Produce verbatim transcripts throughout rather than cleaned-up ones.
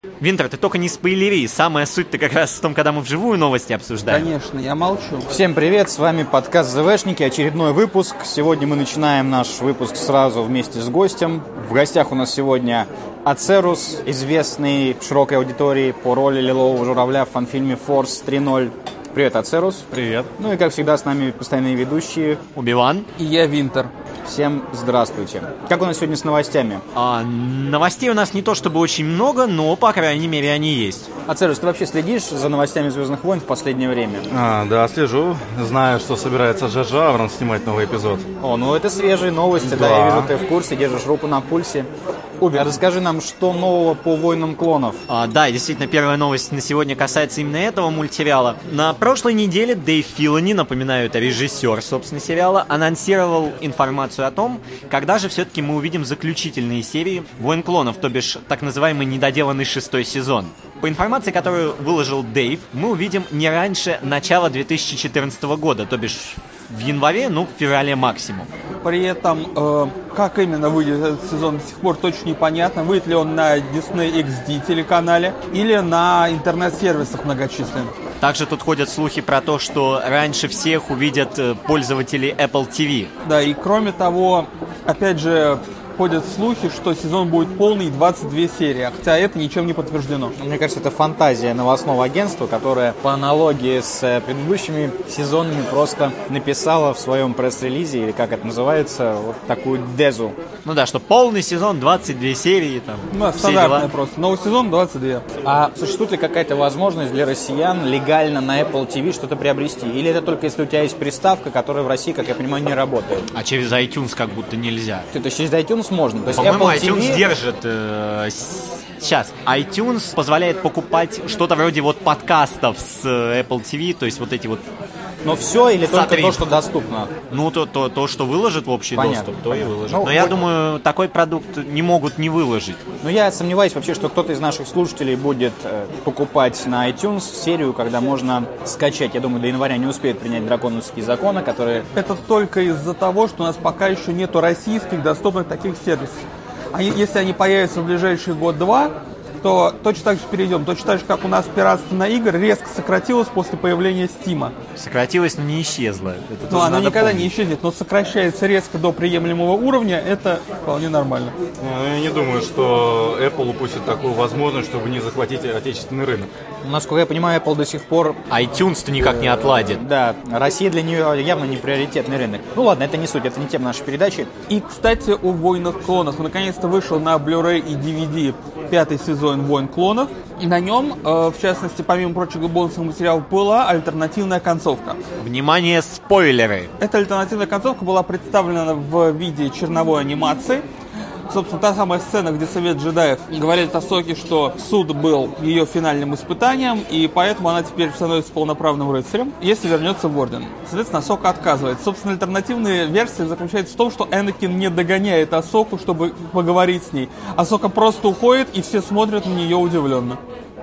Винтер, ты только не спойлери, самая суть-то как раз в том, когда мы вживую новости обсуждаем. Конечно, я молчу. Всем привет, с вами подкаст ЗВшники, очередной выпуск. Сегодня мы начинаем наш выпуск сразу вместе с гостем. В гостях у нас сегодня Ацерус, известный широкой аудитории по роли Лилового журавля в фан-фильме Force три ноль. Привет, Ацерус. Привет. Ну и как всегда с нами постоянные ведущие Убиван. И я Винтер. Всем здравствуйте. Как у нас сегодня с новостями? А, новостей у нас не то чтобы очень много, но, по крайней мере, они есть. Ацерус, ты вообще следишь за новостями «Звездных войн» в последнее время? А, да, слежу. Знаю, что собирается Джей Джей Абрамс снимать новый эпизод. О, ну это свежие новости, да, Да. я вижу, ты в курсе, держишь руку на пульсе. Убер, расскажи нам, что нового по «Войнам клонов». А, да, и действительно, первая новость на сегодня касается именно этого мультсериала. На прошлой неделе Дэйв Филони, напоминаю, это режиссер, собственно, сериала, анонсировал информацию о том, когда же все-таки мы увидим заключительные серии «Войн клонов», то бишь так называемый недоделанный шестой сезон. По информации, которую выложил Дэйв, мы увидим не раньше начала две тысячи четырнадцатого года, то бишь в январе, ну, в феврале максимум. При этом, э, как именно выйдет этот сезон, до сих пор точно непонятно. Выйдет ли он на Disney икс ди телеканале или на интернет-сервисах многочисленных. Также тут ходят слухи про то, что раньше всех увидят э, пользователи Apple ти ви. Да, и кроме того, опять же, ходят слухи, что сезон будет полный, двадцать две серии, хотя это ничем не подтверждено. Мне кажется, это фантазия новостного агентства, которое по аналогии с э, предыдущими сезонами просто написало в своем пресс-релизе, или как это называется, вот такую дезу. Ну да, что полный сезон, двадцать две серии, там, Ну, все стандартная дела. просто. Новый сезон двадцать два. А существует ли какая-то возможность для россиян легально на Apple ти ви что-то приобрести? Или это только если у тебя есть приставка, которая в России, как я понимаю, не работает? А через iTunes как будто нельзя. То есть через iTunes можно? То есть По-моему, Apple ти ви... iTunes держит... э, с- Сейчас. iTunes позволяет покупать что-то вроде вот подкастов с э, Apple ти ви, то есть вот эти вот... Но все или только Смотри. то, что доступно? Ну, то, то, то что выложит в общий Понятно, доступ, то и понятно. выложит. Ну, Но я вот- думаю, такой продукт не могут не выложить. Но я сомневаюсь вообще, что кто-то из наших слушателей будет э, покупать на iTunes серию, когда можно скачать. Я думаю, до января не успеют принять драконовские законы, которые... Это только из-за того, что у нас пока еще нету российских доступных таких сервисов. А е- если они появятся в ближайший год-два, то точно так же перейдем. Точно так же, как у нас пиратство на игры резко сократилось после появления Стима. Сократилось, но не исчезло. Это Но тоже оно надо никогда помнить. не исчезнет, но сокращается резко до приемлемого уровня, это вполне нормально. Я не думаю, что Apple упустит такую возможность, чтобы не захватить отечественный рынок. Насколько я понимаю, Apple до сих пор... iTunes-то никак не отладит. Да, Россия для нее явно не приоритетный рынок. Ну ладно, это не суть, это не тема нашей передачи. И, кстати, о «Войнах клонов». Наконец-то вышел на Blu-ray и ди ви ди пятый сезон «Войн клонов». И на нем, э, в частности, помимо прочего бонусных материалов, была альтернативная концовка. Внимание, спойлеры! Эта альтернативная концовка была представлена в виде черновой анимации. Собственно, та самая сцена, где Совет джедаев говорит Асоке, что суд был ее финальным испытанием, и поэтому она теперь становится полноправным рыцарем, если вернется в Орден. Соответственно, Асока отказывает. Собственно, альтернативная версия заключается в том, что Энакин не догоняет Асоку, чтобы поговорить с ней. Асока просто уходит, и все смотрят на нее удивленно.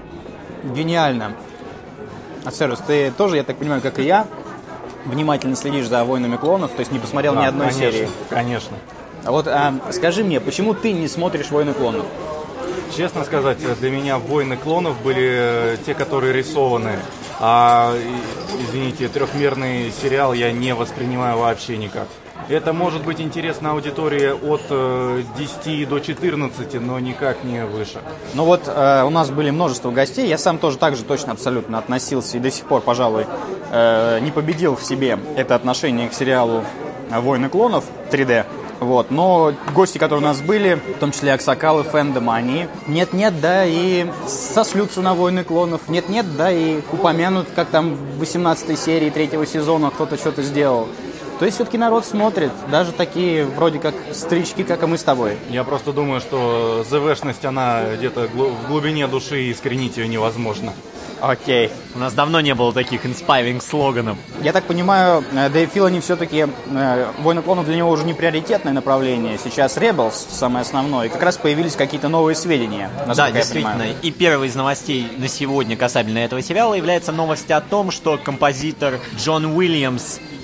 Гениально. Ацерус, ты тоже, я так понимаю, как и я, внимательно следишь за «Войнами клонов», то есть не посмотрел ни Да, одной конечно, серии. Конечно. А вот а, скажи мне, почему ты не смотришь «Войны клонов»? Честно сказать, для меня «Войны клонов» были те, которые рисованы. А, и- извините, трехмерный сериал я не воспринимаю вообще никак. Это может быть интересно аудитории от э, десяти до четырнадцати, но никак не выше. Ну вот э, у нас были множество гостей, я сам тоже так же точно абсолютно относился и до сих пор, пожалуй, э, не победил в себе это отношение к сериалу «Войны клонов» три дэ. Вот. Но гости, которые у нас были, в том числе Аксакалы, фэндома, они нет-нет, да, и сошлются на «Войны клонов», нет-нет, да, и упомянут, как там в восемнадцатой серии третьего сезона кто-то что-то сделал. То есть все-таки народ смотрит, даже такие вроде как старички, как и мы с тобой. Я просто думаю, что ЗВшность, она где-то глу- в глубине души, и искоренить ее невозможно. Окей. У нас давно не было таких inspiring слоганов. Я так понимаю, э, Дэйв Филони все-таки э, «Войны клонов» для него уже не приоритетное направление. Сейчас Rebels самое основное. И как раз появились какие-то новые сведения, Да, насколько я действительно. понимаю. И первой из новостей на сегодня касательно этого сериала является новость о том, что композитор Джон Уильямс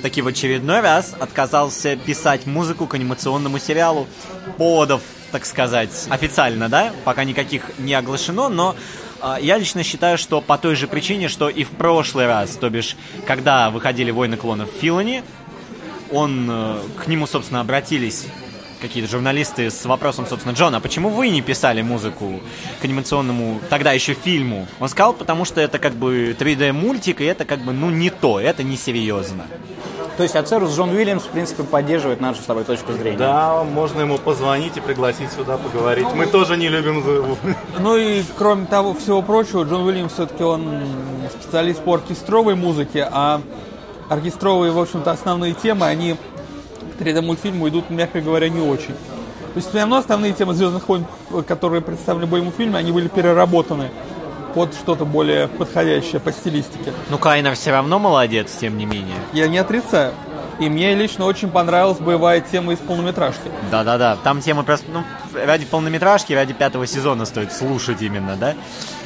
таки в очередной раз отказался писать музыку к анимационному сериалу. Поводов, так сказать, официально, да, пока никаких не оглашено, но э, я лично считаю, что по той же причине, что и в прошлый раз, то бишь, когда выходили «Войны клонов» Филони, он, э, к нему, собственно, обратились какие-то журналисты с вопросом, собственно, Джон, а почему вы не писали музыку к анимационному, тогда еще фильму? Он сказал, потому что это как бы три дэ-мультик, и это как бы, ну, не то, это несерьезно. То есть Ацерус Джон Уильямс, в принципе, поддерживает нашу с тобой точку зрения. Да, можно ему позвонить и пригласить сюда поговорить. Мы тоже не любим звук. Ну и, кроме того, всего прочего, Джон Уильямс все-таки он специалист по оркестровой музыке, а оркестровые, в общем-то, основные темы, они к три дэ-мультфильму идут, мягко говоря, не очень. То есть, все равно основные темы «Звездных войн», которые представлены в боевом фильме, они были переработаны под что-то более подходящее по стилистике. Ну, Кайнер все равно молодец, тем не менее. Я не отрицаю. И мне лично очень понравилась боевая тема из полнометражки. Да-да-да, там тема просто, ну, ради полнометражки, ради пятого сезона стоит слушать именно, да?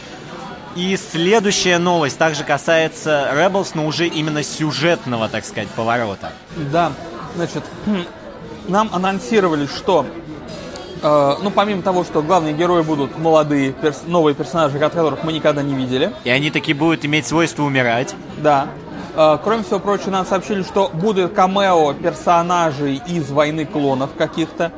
И следующая новость также касается Rebels, но уже именно сюжетного, так сказать, поворота. Да, значит, нам анонсировали, что, э, ну, помимо того, что главные герои будут молодые, перс- новые персонажи, которых мы никогда не видели. И они таки будут иметь свойство умирать. Да. Э, кроме всего прочего, нам сообщили, что будут камео персонажей из «Войны клонов» каких-то.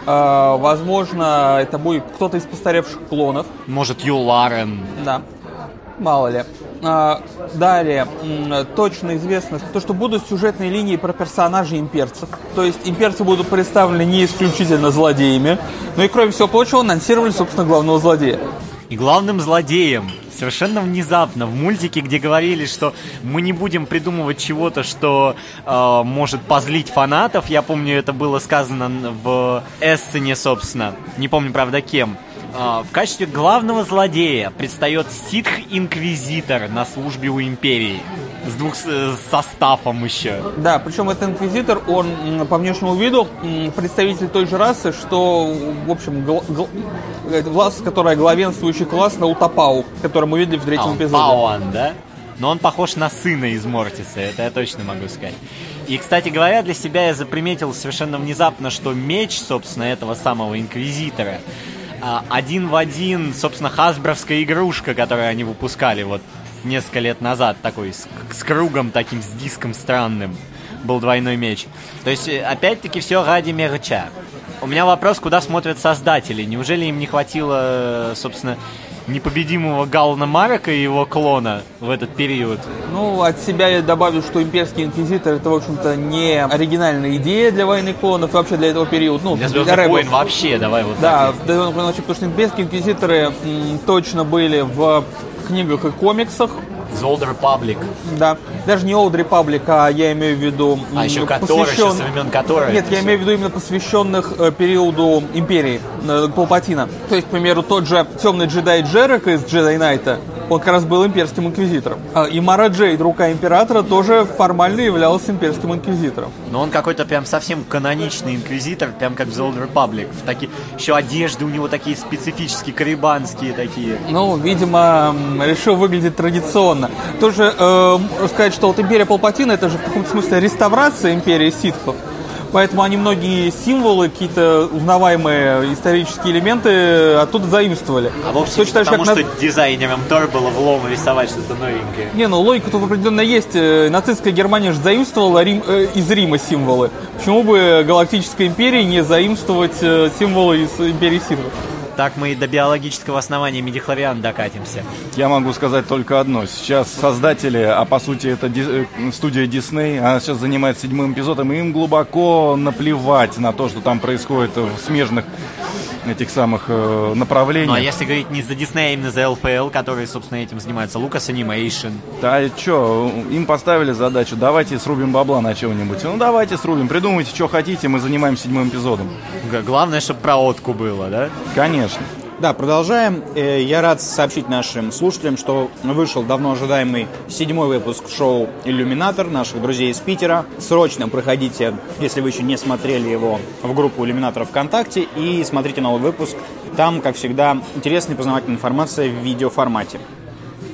Э, возможно, это будет кто-то из постаревших клонов. Может, Ю Ларен. Да. Мало ли. А, далее, м, точно известно, то, что будут сюжетные линии про персонажей имперцев. То есть имперцы будут представлены не исключительно злодеями, но и, кроме всего прочего, анонсировали, собственно, главного злодея. И главным злодеем совершенно внезапно в мультике, где говорили, что мы не будем придумывать чего-то, что э, может позлить фанатов. Я помню, это было сказано в эссене, собственно. Не помню, правда, кем. Э, в качестве главного злодея предстает ситх-инквизитор на службе у Империи. С двух со стафом еще. Да, причем этот инквизитор, он м, по внешнему виду м, представитель той же расы, что, в общем, гл- гл- власть, которая главенствующий класс на Утапау, который мы видели в третьем а, эпизоде. Пауан, да? Но он похож на сына из Мортиса, это я точно могу сказать. И, кстати говоря, для себя я заприметил совершенно внезапно, что меч, собственно, этого самого инквизитора один в один, собственно, хасбровская игрушка, которую они выпускали вот несколько лет назад, такой с, с кругом таким, с диском странным, был двойной меч. То есть, опять-таки, все ради мерча. У меня вопрос, куда смотрят создатели? Неужели им не хватило, собственно, непобедимого Галана Марека и его клона в этот период? Ну, от себя я добавлю, что имперский инквизитор это, в общем-то, не оригинальная идея для «Войны клонов, вообще для этого периода. Ну, для «Звездных войн» вообще, давай вот да, так. Да, потому что имперские инквизиторы м, точно были в книгах и комиксах. The Old Republic. Да, даже не Old Republic, а я имею в виду... А еще Котора, посвящен... еще со времен Котора. Нет, я имею в виду именно посвященных э, периоду Империи, э, Палпатина. То есть, к примеру, тот же темный джедай Джерек из Джедай Найта, он как раз был имперским инквизитором. А, и Мара Джейд, рука императора, тоже формально являлась имперским инквизитором. Но он какой-то прям совсем каноничный инквизитор, прям как в The Old Republic. В таки... Еще одежды у него такие специфические, карибанские такие. Ну, видимо, решил выглядеть традиционно. Тоже э, сказать, что вот империя Палпатина это же в каком-то смысле реставрация империи ситхов. Поэтому они многие символы, какие-то узнаваемые исторические элементы оттуда заимствовали. А вовсе Точно так же, потому, как что на... дизайнерам тоже было влом рисовать что-то новенькое. Не, ну логика тут определенно есть. Нацистская Германия же заимствовала Рим, э, из Рима символы. Почему бы Галактической империи не заимствовать э, символы из империи ситхов? Так мы и до биологического основания мидихлориан докатимся. Я могу сказать только одно. Сейчас создатели, а по сути это ди- студия Disney, она сейчас занимается седьмым эпизодом, и им глубоко наплевать на то, что там происходит в смежных этих самых э, направлениях. Ну а если говорить не за Disney, а именно за эл эф эл, которые, собственно, этим занимаются, Lucas Animation. Да и что, им поставили задачу, давайте срубим бабла на чего-нибудь. Ну давайте срубим, придумайте, что хотите, мы занимаемся седьмым эпизодом. Главное, чтобы проводку было, да? Конечно. Да, продолжаем. Я рад сообщить нашим слушателям, что вышел давно ожидаемый седьмой выпуск шоу «Иллюминатор» наших друзей из Питера. Срочно проходите, если вы еще не смотрели его, в группу «Иллюминатор» ВКонтакте и смотрите новый выпуск. Там, как всегда, интересная и познавательная информация в видеоформате.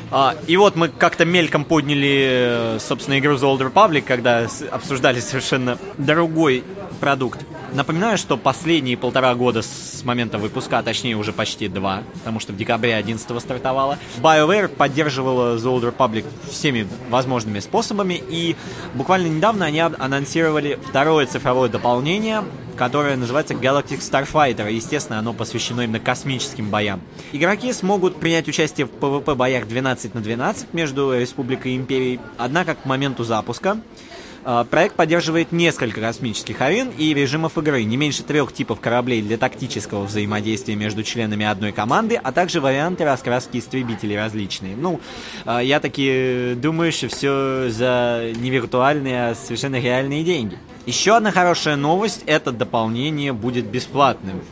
А, и вот мы как-то мельком подняли, собственно, игру The Old Republic, когда обсуждали совершенно другой продукт. Напоминаю, что последние полтора года с момента выпуска, а точнее уже почти два, потому что в декабре одиннадцатого стартовала, BioWare поддерживала The Old Republic всеми возможными способами, и буквально недавно они анонсировали второе цифровое дополнение, которое называется Galactic Starfighter. Естественно, оно посвящено именно космическим боям. Игроки смогут принять участие в пэ вэ пэ-боях двенадцать на двенадцать между Республикой и Империей, однако к моменту запуска проект поддерживает несколько космических арен и режимов игры, не меньше трех типов кораблей для тактического взаимодействия между членами одной команды, а также варианты раскраски истребителей различные. Ну, я таки думаю, что все за не виртуальные, а совершенно реальные деньги. Еще одна хорошая новость — это дополнение будет бесплатным.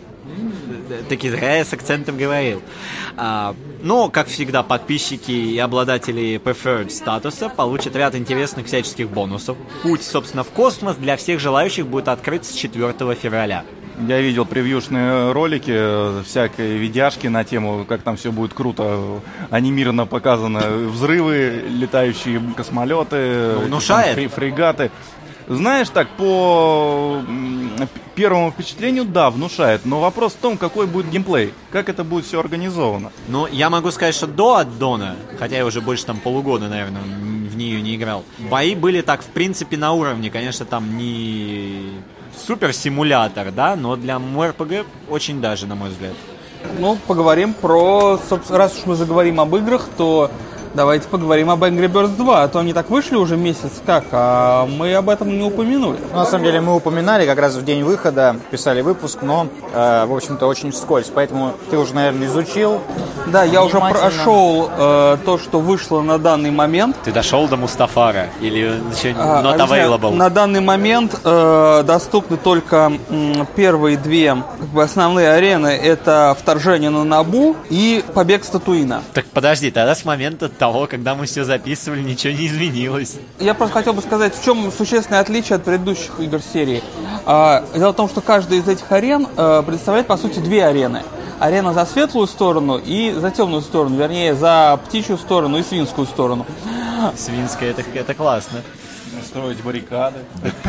Таки зря я с акцентом говорил. А, но, как всегда, подписчики и обладатели preferred статуса получат ряд интересных всяческих бонусов. Путь, собственно, в космос для всех желающих будет открыт с четвёртого февраля. Я видел превьюшные ролики, всякие видяшки на тему, как там все будет круто, анимированно показано, взрывы, летающие космолеты, ну, внушает. Там, фрегаты. Знаешь, так, по первому впечатлению, да, внушает, но вопрос в том, какой будет геймплей, как это будет все организовано. Ну, я могу сказать, что до аддона, хотя я уже больше там полугода, наверное, в нее не играл, бои были так, в принципе, на уровне. Конечно, там не супер-симулятор, да, но для эм эр пэ гэ очень даже, на мой взгляд. Ну, поговорим про, собственно, раз уж мы заговорим об играх, то давайте поговорим об Angry Birds два, а то они так вышли уже месяц как, а мы об этом не упомянули. Ну, на самом деле мы упоминали как раз в день выхода, писали выпуск, но, э, в общем-то, очень вскользь, поэтому ты уже, наверное, изучил. Да, я уже прошел э, то, что вышло на данный момент. Ты дошел до Мустафара или еще а, not available? На данный момент э, доступны только м, первые две как бы, основные арены. Это вторжение на Набу и побег с Татуина. Так подожди, тогда с момента того, когда мы все записывали, ничего не изменилось. Я просто хотел бы сказать, в чем существенное отличие от предыдущих игр серии. А, дело в том, что каждая из этих арен а, представляет, по сути, две арены. Арена за светлую сторону и за темную сторону, вернее, за птичью сторону и свинскую сторону. Свинская, это, это классно. Строить баррикады.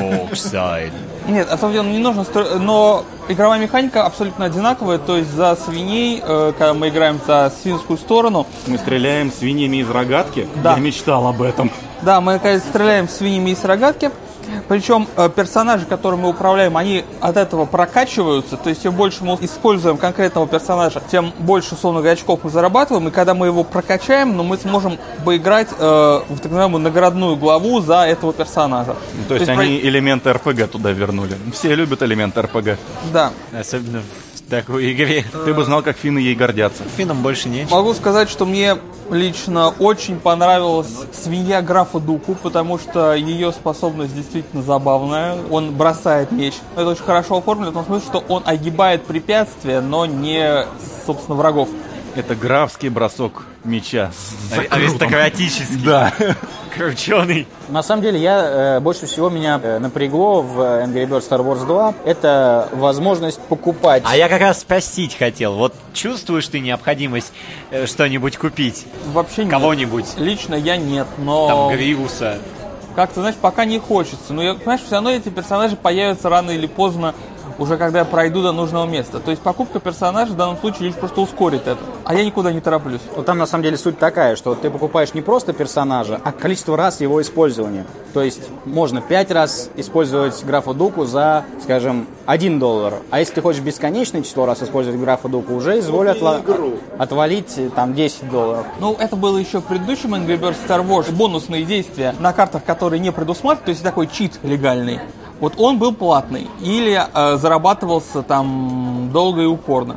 Нет, а то не нужно строить, но игровая механика абсолютно одинаковая, то есть за свиней, э, когда мы играем за свинскую сторону. Мы стреляем свиньями из рогатки? Да. Я мечтал об этом. Да, мы, конечно, стреляем свиньями из рогатки. Причем э, персонажи, которыми мы управляем, они от этого прокачиваются. То есть, чем больше мы используем конкретного персонажа, тем больше, условно говоря, очков мы зарабатываем. И когда мы его прокачаем, ну, мы сможем поиграть э, в так называемую наградную главу за этого персонажа. Ну, то, то есть, они про... элементы эр пэ гэ туда вернули. Все любят элементы эр пэ гэ. Да. Особенно в такой игре. Ты бы знал, как финны ей гордятся. Финнам больше нечего. Могу сказать, что мне лично очень понравилась свинья графа Дуку, потому что ее способность действительно забавная. Он бросает меч. Это очень хорошо оформлено, в том смысле, что он огибает препятствия, но не, собственно, врагов. Это графский бросок меча. Аристократический. Да. Крученый. На самом деле, я, э, больше всего меня э, напрягло в Angry Birds Star Wars два это возможность покупать. А я как раз спросить хотел. Вот чувствуешь ты необходимость э, что-нибудь купить? Вообще нет. Кого-нибудь? Лично я нет, но... Там Гривуса. Как-то, знаешь, пока не хочется. Но, я, понимаешь, все равно эти персонажи появятся рано или поздно, уже когда я пройду до нужного места. То есть покупка персонажа в данном случае лишь просто ускорит это. А я никуда не тороплюсь. Вот там на самом деле суть такая, что ты покупаешь не просто персонажа, а количество раз его использования. То есть можно пять раз использовать графа Дуку за, скажем, один доллар. А если ты хочешь бесконечное число раз использовать графа Дуку, уже изволь отла- отвалить там десять долларов. Ну, это было еще в предыдущем Angry Birds Star Wars. Бонусные действия на картах, которые не предусматривают, то есть такой чит легальный. Вот он был платный или э, зарабатывался там долго и упорно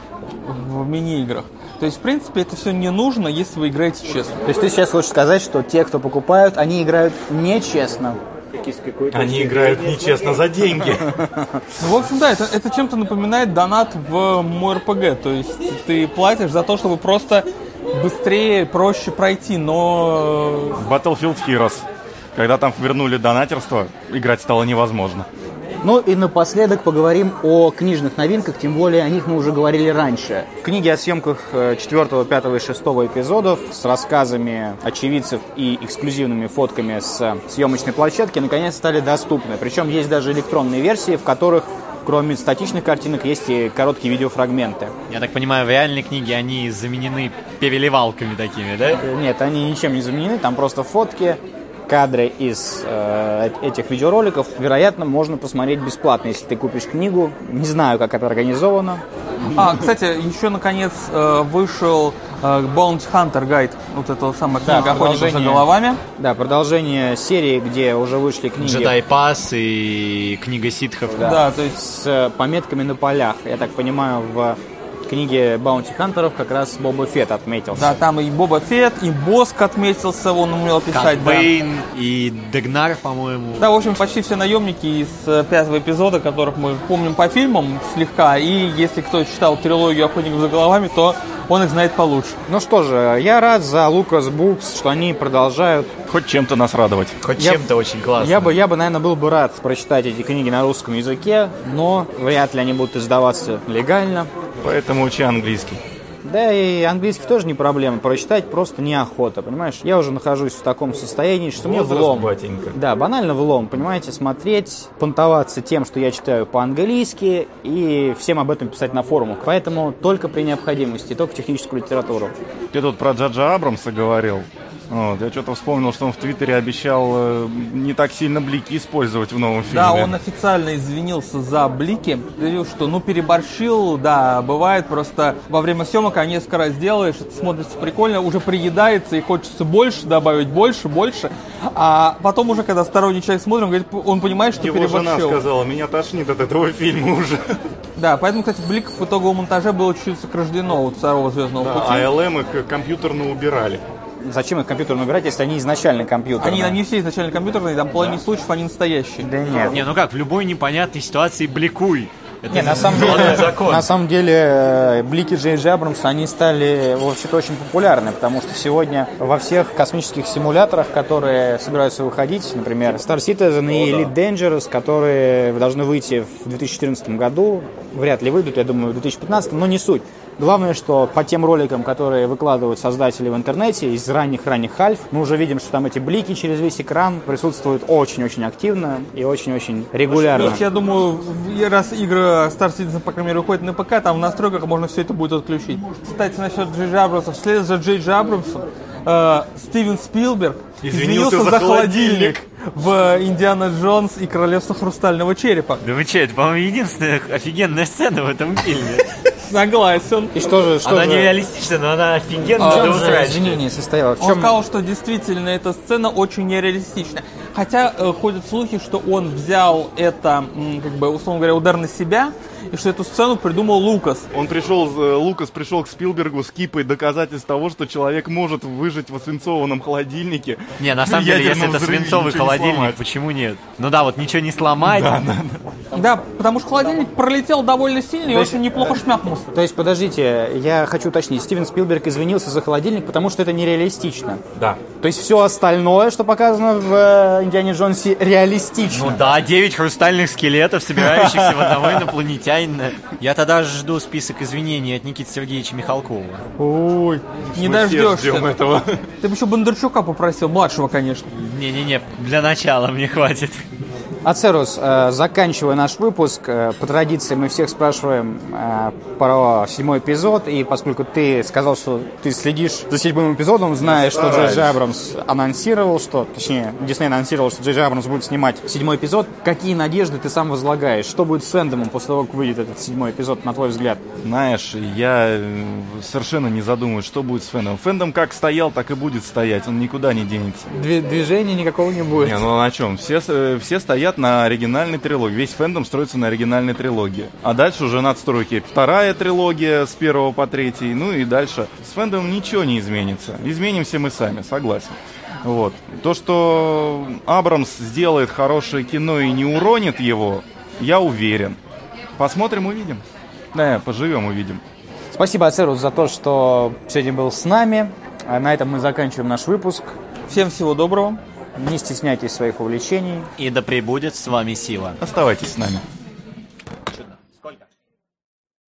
в мини-играх. То есть, в принципе, это все не нужно, если вы играете честно. То есть ты сейчас хочешь сказать, что те, кто покупают, они играют нечестно? Они играют нечестно за деньги. Ну, в общем, да, это, это чем-то напоминает донат в эм эр пэ гэ. То есть ты платишь за то, чтобы просто быстрее, проще пройти, но... Battlefield Heroes. Когда там вернули донатерство, играть стало невозможно. Ну и напоследок поговорим о книжных новинках, тем более о них мы уже говорили раньше. Книги о съемках четвертого, пятого и шестого эпизодов с рассказами очевидцев и эксклюзивными фотками с съемочной площадки наконец стали доступны. Причем есть даже электронные версии, в которых кроме статичных картинок есть и короткие видеофрагменты. Я так понимаю, в реальной книге они заменены переливалками такими, да? Нет, они ничем не заменены, там просто фотки, кадры из э, этих видеороликов. Вероятно, можно посмотреть бесплатно, если ты купишь книгу. Не знаю, как это организовано. А, кстати, еще наконец э, вышел э, Bounty Hunter Guide. Вот это вот самая книга Да, «Охотников за продолжение. головами». Да, продолжение серии, где уже вышли книги. Джедай Пасс и книга ситхов. Да, Да, то есть с э, пометками на полях. Я так понимаю, в книге Баунти Хантеров как раз Боба Фетт отметился. да, там и Боба Фетт, и Боск отметился, он умел писать. Да. Бэйн и Дегнар, по-моему. Да, в общем, почти все наемники из э, пятого эпизода, которых мы помним по фильмам слегка, и если кто читал трилогию «Охотников за головами», то он их знает получше. Ну что же, я рад за Lucas Books, что они продолжают. Хоть чем-то нас радовать. Хоть Я- чем-то очень классно. Я бы, я бы, наверное, был бы рад прочитать эти книги на русском языке, но вряд ли они будут издаваться легально. Поэтому учи английский. Да и английский тоже не проблема, прочитать просто неохота, понимаешь? Я уже нахожусь в таком состоянии, что мне Возраст, влом. батенька. Да, банально влом, понимаете, смотреть, понтоваться тем, что я читаю по-английски, и всем об этом писать на форумах. Поэтому только при необходимости, только техническую литературу. Ты тут про Джаджа Абрамса говорил. Вот, я что-то вспомнил, что он в Твиттере обещал э, не так сильно блики использовать в новом фильме. Да, он официально извинился за блики, говорил, что ну переборщил, да, бывает, просто во время съемок, а несколько раз делаешь, это смотрится прикольно, уже приедается и хочется больше добавить, больше, больше, а потом уже, когда сторонний человек смотрит, он, говорит, он понимает, что Его жена переборщил. сказала, меня тошнит от этого фильма уже. Да, поэтому, кстати, бликов в итоговом монтаже было чуть-чуть сокращено от второго «Звездного Да, пути». а эл эм их компьютерно убирали. Зачем их компьютерно убирать, если они изначально компьютерные? Они не все изначально компьютерные, там половина случаев они настоящие. Да нет. Не, ну как, в любой непонятной ситуации бликуй. Это Не, на самом главный деле, закон. на самом деле, э, блики Джей Джей Абрамса, они стали вообще-то очень популярны, потому что сегодня во всех космических симуляторах, которые собираются выходить, например, Star Citizen и Elite Dangerous, которые должны выйти в две тысячи четырнадцатом году, вряд ли выйдут, я думаю, в две тысячи пятнадцатом, но не суть. Главное, что по тем роликам, которые выкладывают создатели в интернете из ранних-ранних альф, мы уже видим, что там эти блики через весь экран присутствуют очень-очень активно и очень-очень регулярно. Плюс, я думаю, в- раз игры Star Citizen, по крайней мере, уходит на ПК, там в настройках можно все это будет отключить. Кстати, насчет Джей Джей Абрамса. Вслед за Джей Джей Абрамсом э, Стивен Спилберг Извинился извинился за за холодильник. холодильник в «Индиана Джонс и Королевство Хрустального Черепа». Да вы че, это, по-моему, единственная офигенная сцена в этом фильме. Согласен. И что же, что Она же... нереалистична, но она В офигенная чем до же усрачки. извинение состояло? В Он чем... сказал, что действительно эта сцена очень нереалистична. Хотя э, ходят слухи, что он взял это, м, как бы, условно говоря, удар на себя, и что эту сцену придумал Лукас. Он пришел, э, Лукас пришел к Спилбергу с кипой доказательств того, что человек может выжить в свинцованном холодильнике. Не, на самом деле, если Ядерном это взрыве свинцовый ничего не холодильник, сломать. почему нет? Ну да, вот ничего не сломать. Да, потому что холодильник пролетел довольно сильно и То есть, очень неплохо шмякнулся. То есть, подождите, я хочу уточнить. Стивен Спилберг извинился за холодильник, потому что это нереалистично. Да. То есть, все остальное, что показано в э, «Индиане Джонсе», реалистично. Ну да, девять хрустальных скелетов, собирающихся в одного инопланетянина. Я тогда жду список извинений от Никиты Сергеевича Михалкова. Ой, не Мы все дождешься. ждем этого. Ты бы еще Бондарчука попросил, младшего, конечно. Не-не-не, для начала мне хватит. Ацерус, э, заканчивая наш выпуск, э, по традиции мы всех спрашиваем э, про седьмой эпизод, и поскольку ты сказал, что ты следишь за седьмым эпизодом, знаешь, что Джей Джей Абрамс анонсировал, что, точнее, Дисней анонсировал, что Джей Джей Абрамс будет снимать седьмой эпизод, какие надежды ты сам возлагаешь? Что будет с фэндомом после того, как выйдет этот седьмой эпизод, на твой взгляд? Знаешь, я э, совершенно не задумываюсь, что будет с фэндом. Фэндом как стоял, так и будет стоять, он никуда не денется. Две- движения никакого не будет. Не, ну на чем? Все, э, все стоят на оригинальной трилогии. Весь фэндом строится на оригинальной трилогии. А дальше уже надстройки. Вторая трилогия с первого по третий. Ну и дальше. С фэндомом ничего не изменится. Изменимся мы сами, согласен. Вот. То, что Абрамс сделает хорошее кино и не уронит его, я уверен. Посмотрим, увидим. Да, поживем, увидим. Спасибо, Ацерус, за то, что сегодня был с нами. А на этом мы заканчиваем наш выпуск. Всем всего доброго. Не стесняйтесь своих увлечений. И да пребудет с вами сила. Оставайтесь с нами.